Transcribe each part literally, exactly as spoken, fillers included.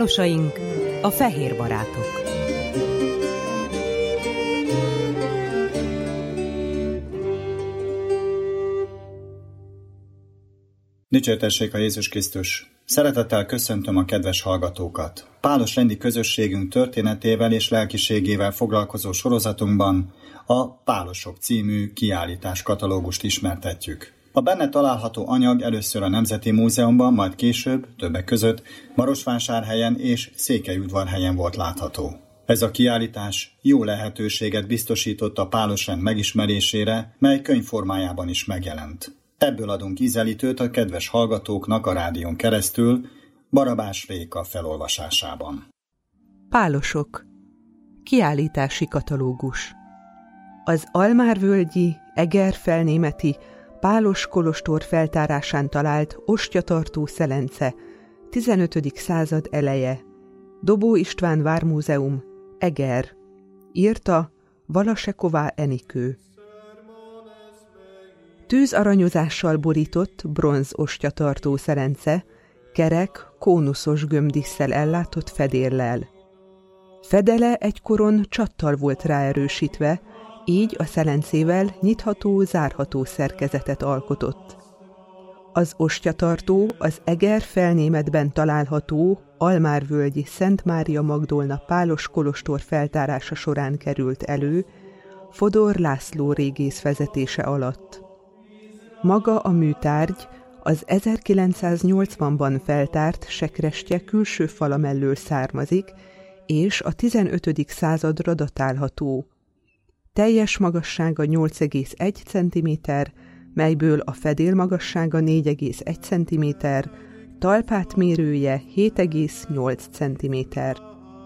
Pálosaink, a fehér barátok. Dicsértessék a Jézus Krisztus! Szeretettel köszöntöm a kedves hallgatókat! Pálos rendi közösségünk történetével és lelkiségével foglalkozó sorozatunkban a Pálosok című kiállítás katalógust ismertetjük. A benne található anyag először a Nemzeti Múzeumban, majd később, többek között Marosvásárhelyen és Székelyudvarhelyen volt látható. Ez a kiállítás jó lehetőséget biztosított a pálosrend megismerésére, mely könyvformájában is megjelent. Ebből adunk ízelítőt a kedves hallgatóknak a rádión keresztül, Barabás Réka felolvasásában. Pálosok. Kiállítási katalógus. Az Almárvölgyi, Egerfelnémeti Pálos kolostor feltárásán talált ostyatartó szelence, tizenötödik század eleje. Dobó István Vármúzeum, Eger. Írta Valaseková Enikő. Tűzaranyozással borított bronz ostyatartó szelence, kerek, kónuszos gömbdisszel ellátott fedérlel. Fedele egykoron csattal volt ráerősítve, így a szelencével nyitható-zárható szerkezetet alkotott. Az ostyatartó az Eger-Felnémetben található Almárvölgyi Szent Mária Magdolna Pálos kolostor feltárása során került elő, Fodor László régész vezetése alatt. Maga a műtárgy az ezerkilencszáznyolcvanban feltárt sekrestye külső fala mellől származik, és a tizenötödik századra datálható. Teljes magassága nyolc egész egy centiméter, melyből a fedél magassága négy egész egy centiméter, talpát mérője hét egész nyolc centiméter.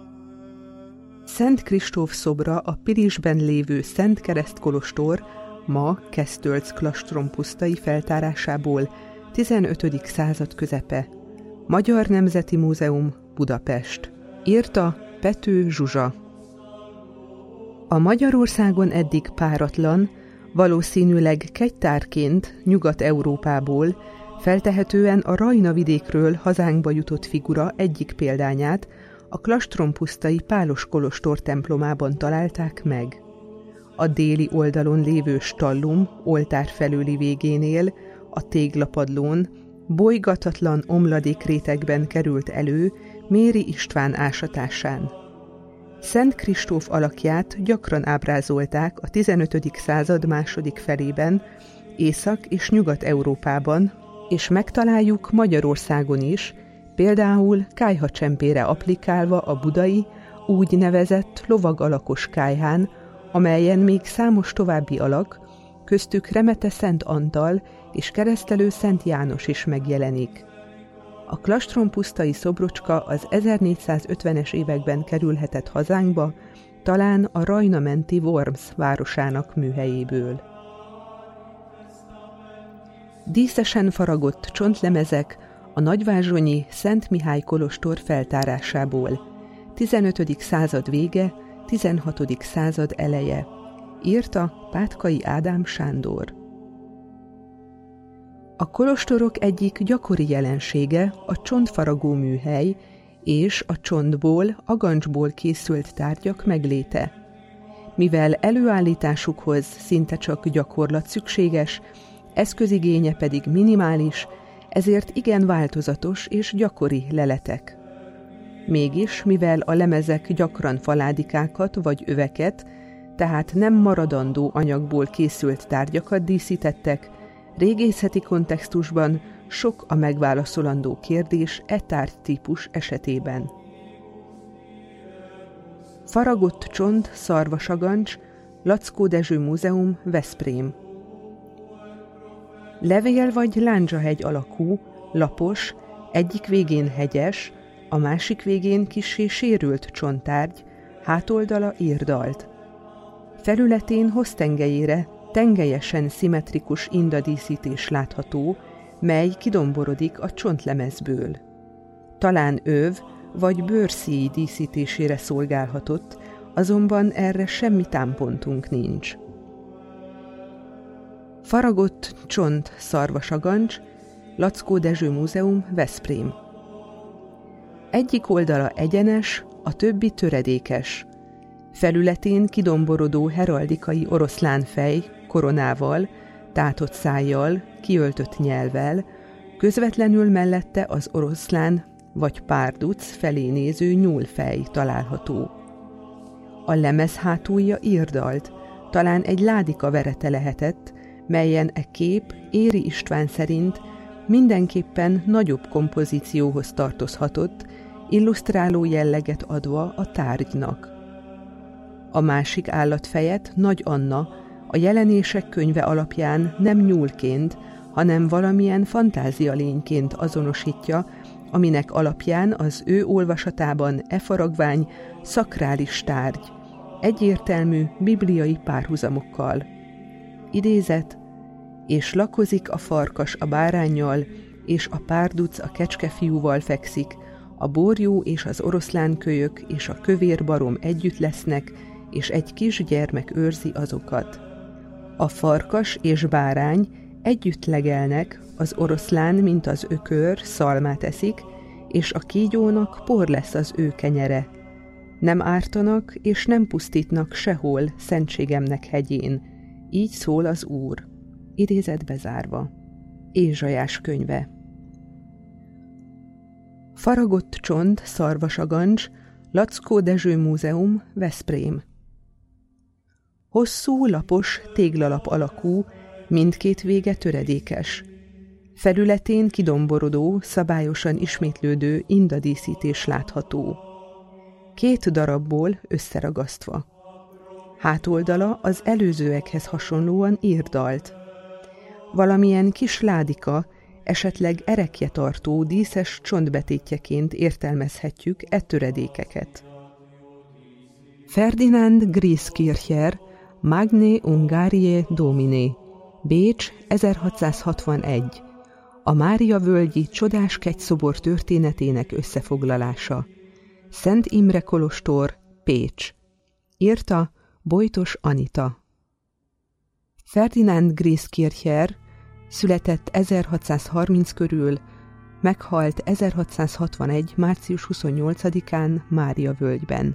Szent Kristóf szobra a Pilisben lévő Szent Kereszt kolostor, ma Kesztölc klastrompusztai feltárásából, tizenötödik század közepe. Magyar Nemzeti Múzeum, Budapest. Írta Pető Zsuzsa. A Magyarországon eddig páratlan, valószínűleg kegytárként Nyugat-Európából, feltehetően a Rajna vidékről hazánkba jutott figura egyik példányát a klastrompusztai Pálos kolostor templomában találták meg. A déli oldalon lévő stallum oltár felőli végénél, a téglapadlón, bolygatatlan omladékrétegben került elő Méri István ásatásán. Szent Kristóf alakját gyakran ábrázolták a tizenötödik század második felében, Észak- és Nyugat-Európában, és megtaláljuk Magyarországon is, például kályhacsempére applikálva a budai, úgy nevezett lovagalakos kályhán, amelyen még számos további alak, köztük Remete Szent Antal és keresztelő Szent János is megjelenik. A klastrompusztai szobrocska az ezernégyszázötvenes években kerülhetett hazánkba, talán a Rajna menti Worms városának műhelyéből. Díszesen faragott csontlemezek a nagyvázsonyi Szent Mihály kolostor feltárásából, tizenötödik század vége, tizenhatodik század eleje. Írta Pátkai Ádám Sándor. A kolostorok egyik gyakori jelensége a csontfaragó műhely és a csontból, agancsból készült tárgyak megléte. Mivel előállításukhoz szinte csak gyakorlat szükséges, eszközigénye pedig minimális, ezért igen változatos és gyakori leletek. Mégis, mivel a lemezek gyakran faládikákat vagy öveket, tehát nem maradandó anyagból készült tárgyakat díszítettek, régészeti kontextusban sok a megválaszolandó kérdés e tárgytípus esetében. Faragott csont, szarvasagancs, Lackó Dezső Múzeum, Veszprém. Levél vagy lándzsahegy alakú, lapos, egyik végén hegyes, a másik végén kissé sérült csonttárgy, hátoldala írdalt. Felületén hossztengelyére tengelyesen szimmetrikus indadíszítés látható, mely kidomborodik a csontlemezből. Talán öv vagy bőrszíj díszítésére szolgálhatott, azonban erre semmi támpontunk nincs. Faragott csont, szarvasagancs, Lackó Dezső Múzeum, Veszprém. Egyik oldala egyenes, a többi töredékes. Felületén kidomborodó heraldikai oroszlánfej, koronával, tátott szájjal, kiöltött nyelvvel, közvetlenül mellette az oroszlán vagy párduc felé néző nyúlfej található. A lemez hátulja írdalt, talán egy ládika verete lehetett, melyen e kép Éri István szerint mindenképpen nagyobb kompozícióhoz tartozhatott, illusztráló jelleget adva a tárgynak. A másik állatfejet Nagy Anna a Jelenések könyve alapján nem nyúlként, hanem valamilyen fantázialényként azonosítja, aminek alapján az ő olvasatában e faragvány szakrális tárgy, egyértelmű bibliai párhuzamokkal. Idézet: és lakozik a farkas a báránnyal, és a párduc a kecskefiúval fekszik, a borjú és az oroszlánkölyök és a kövér barom együtt lesznek, és egy kisgyermek őrzi azokat. A farkas és bárány együtt legelnek, az oroszlán, mint az ökör, szalmát eszik, és a kígyónak por lesz az ő kenyere. Nem ártanak és nem pusztítnak sehol szentségemnek hegyén. Így szól az Úr. Idézet bezárva. Ézsaiás könyve. Faragott csont, Szarvasagancs, Lackó Dezső Múzeum, Veszprém. Hosszú, lapos, téglalap alakú, mindkét vége töredékes. Felületén kidomborodó, szabályosan ismétlődő indadíszítés látható. Két darabból összeragasztva. Hátoldala az előzőekhez hasonlóan írdalt. Valamilyen kis ládika, esetleg erekjetartó díszes csontbetétjeként értelmezhetjük e töredékeket. Ferdinand Grieskircher, Magne Ungariae Domine, Bécs, ezerhatszázhatvanegy. A Mária-völgyi csodás kegyszobor történetének összefoglalása. Szent Imre kolostor, Pécs. Írta Bojtos Anita. Ferdinand Grieskircher született ezerhatszázharminc körül, meghalt ezerhatszázhatvanegy. március huszonnyolcadikán Mária-völgyben.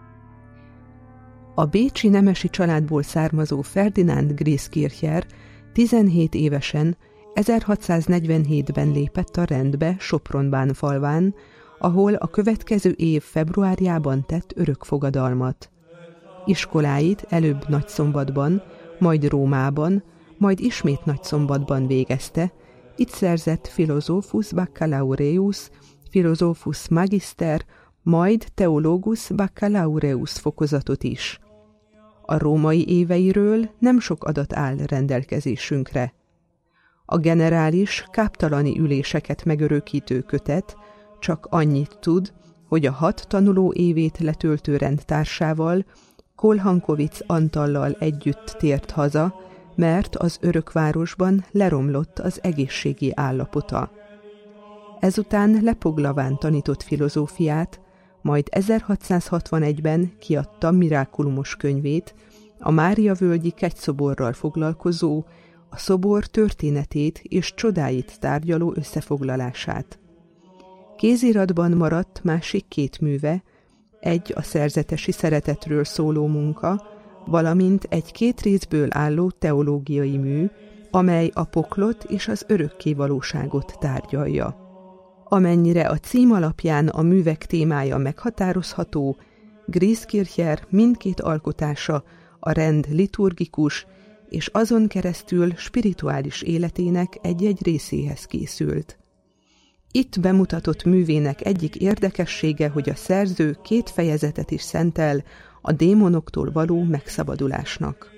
A bécsi nemesi családból származó Ferdinand Grieskircher tizenhét évesen ezerhatszáznegyvenhétben lépett a rendbe Sopron-Bánfalván, ahol a következő év februárjában tett örökfogadalmat. Iskoláit előbb Nagyszombatban, majd Rómában, majd ismét Nagyszombatban végezte, itt szerzett Philosopus Baccalaureus, Philosopus Magister, majd Theologus Baccalaureus fokozatot is. A római éveiről nem sok adat áll rendelkezésünkre. A generális, káptalani üléseket megörökítő kötet csak annyit tud, hogy a hat tanuló évét letöltő rendtársával, Kolhankovic Antallal együtt tért haza, mert az örökvárosban leromlott az egészségi állapota. Ezután Lepoglaván tanított filozófiát, majd ezerhatszázhatvanegyben kiadta Miraculumos könyvét, a Mária-völgyi kegyszoborral foglalkozó, a szobor történetét és csodáit tárgyaló összefoglalását. Kéziratban maradt másik két műve, egy a szerzetesi szeretetről szóló munka, valamint egy két részből álló teológiai mű, amely a poklot és az örökké valóságot tárgyalja. Amennyire a cím alapján a művek témája meghatározható, Grieskircher mindkét alkotása a rend liturgikus és azon keresztül spirituális életének egy-egy részéhez készült. Itt bemutatott művének egyik érdekessége, hogy a szerző két fejezetet is szentel a démonoktól való megszabadulásnak.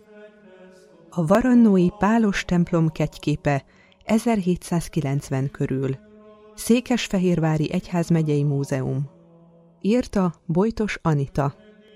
A varannói Pálos templom kegyképe ezerhétszázkilencven körül. Székesfehérvári Egyházmegyei Múzeum. Írta Bojtos Anita.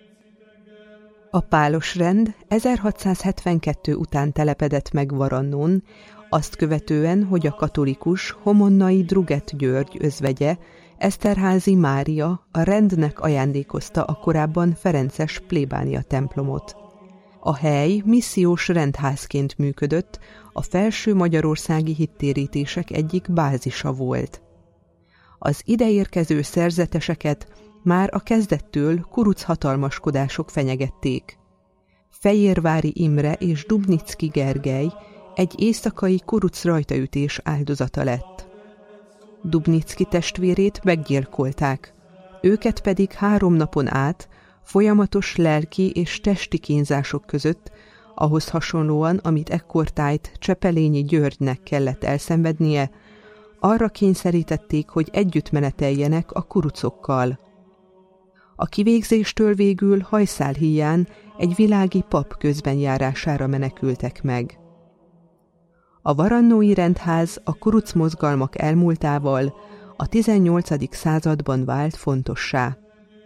A Pálos rend ezerhatszázhetvenkettő után telepedett meg Varannón, azt követően, hogy a katolikus Homonnai Druget György özvegye, Eszterházy Mária a rendnek ajándékozta a korábban ferences plébánia templomot. A hely missziós rendházként működött, a felső magyarországi hittérítések egyik bázisa volt. Az ideérkező szerzeteseket már a kezdettől kuruc hatalmaskodások fenyegették. Fejérvári Imre és Dubnicki Gergely egy éjszakai kuruc rajtaütés áldozata lett. Dubnicki testvérét meggyilkolták, őket pedig három napon át folyamatos lelki és testi kínzások között, ahhoz hasonlóan, amit ekkortájt Csepelényi Györgynek kellett elszenvednie, arra kényszerítették, hogy együtt meneteljenek a kurucokkal. A kivégzéstől végül hajszálhíján egy világi pap közbenjárására menekültek meg. A varannói rendház a kuruc mozgalmak elmúltával a tizennyolcadik században vált fontossá.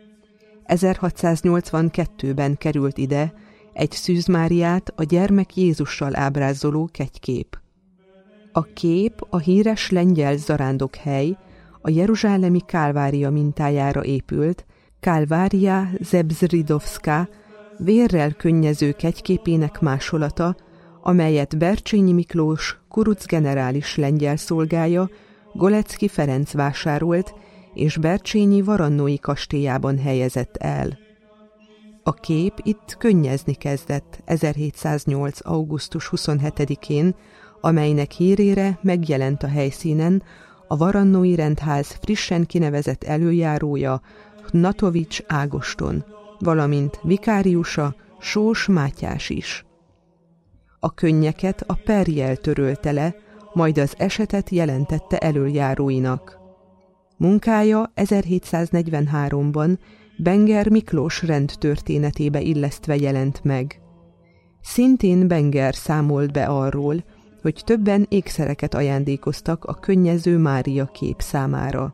ezerhatszáznyolcvankettőben került ide egy Szűz Máriát a gyermek Jézussal ábrázoló kegykép. A kép a híres lengyel zarándokhely, a jeruzsálemi Kálvária mintájára épült, Kálvária Zebzridovszka vérrel könnyező kegyképének másolata, amelyet Bercsényi Miklós kuruc generális lengyel szolgája Golecki Ferenc vásárolt, és Bercsényi varannói kastélyában helyezett el. A kép itt könnyezni kezdett ezerhétszáznyolc. augusztus huszonhetedikén, amelynek hírére megjelent a helyszínen a varannói rendház frissen kinevezett előjárója Hnatovics Ágoston, valamint vikáriusa Sós Mátyás is. A könnyeket a perjel törölte le, majd az esetet jelentette elöljáróinak. Munkája ezerhétszáznegyvenháromban Benger Miklós rendtörténetébe illesztve jelent meg. Szintén Benger számolt be arról, hogy többen ékszereket ajándékoztak a könnyező Mária kép számára.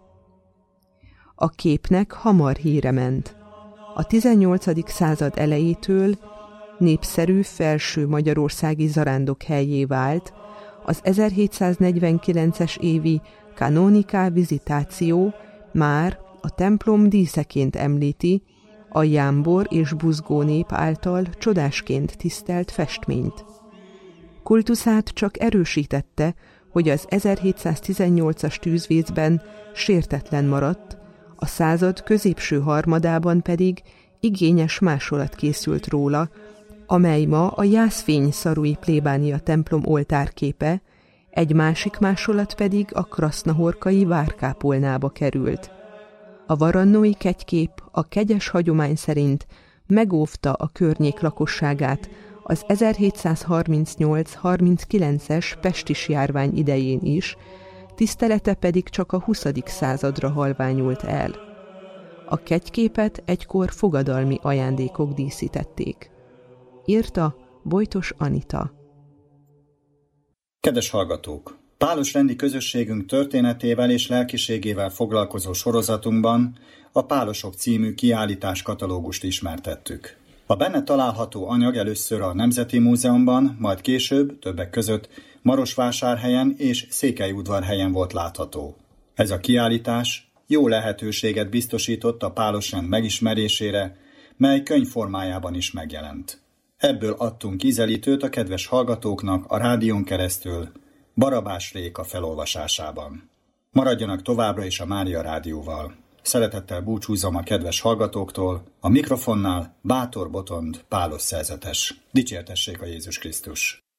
A képnek hamar híre ment. A tizennyolcadik század elejétől népszerű felső magyarországi zarándokhelyé vált, az ezerhétszáznegyvenkilences évi Canonica Visitatio már a templom díszeként említi a jámbor és buzgó nép által csodásként tisztelt festményt. Kultuszát csak erősítette, hogy az ezerhétszáztizennyolcas tűzvészben sértetlen maradt, a század középső harmadában pedig igényes másolat készült róla, amely ma a Jászfény szarui plébánia templom oltárképe, egy másik másolat pedig a krasznahorkai várkápolnába került. A varannói kegykép a kegyes hagyomány szerint megóvta a környék lakosságát az ezerhétszázharmincnyolc harminckilences pestis járvány idején is, tisztelete pedig csak a huszadik századra halványult el. A kegyképet egykor fogadalmi ajándékok díszítették. Írta Bojtos Anita. Kedves hallgatók! Pálos rendi közösségünk történetével és lelkiségével foglalkozó sorozatunkban a Pálosok című kiállítás katalógust ismertettük. A benne található anyag először a Nemzeti Múzeumban, majd később, többek között Marosvásárhelyen és Székelyudvarhelyen volt látható. Ez a kiállítás jó lehetőséget biztosított a pálosrend megismerésére, mely könyv formájában is megjelent. Ebből adtunk ízelítőt a kedves hallgatóknak a rádión keresztül, Barabás Réka felolvasásában. Maradjanak továbbra is a Mária Rádióval. Szeretettel búcsúzom a kedves hallgatóktól, a mikrofonnál Bátor Botond Pálos szerzetes. Dicsértessék a Jézus Krisztus!